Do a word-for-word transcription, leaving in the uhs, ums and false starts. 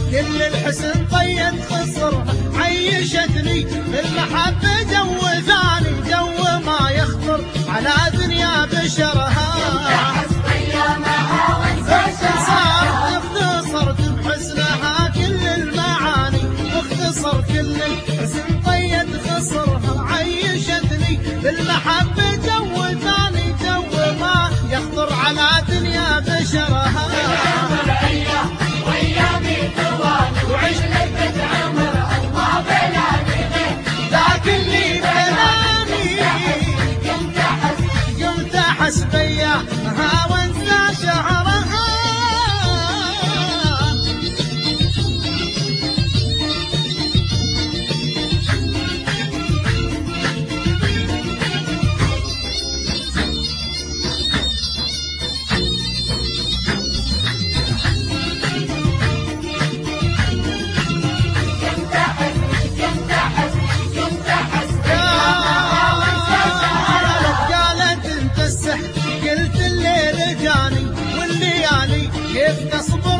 كل الحسن طيب خسرها عيشتني بالمحبة جو ثاني جو ما يخطر على دنيا بشرها اختصرت بحسنها كل المعاني واختصر كل الحسن طيب خسرها عيشتني بالمحبة جو ثاني جو ما يخطر على دنيا بشرها حسبية ها وانسى شعرها قالت انت السحر قلت الليل جاني والليالي كيف تصبر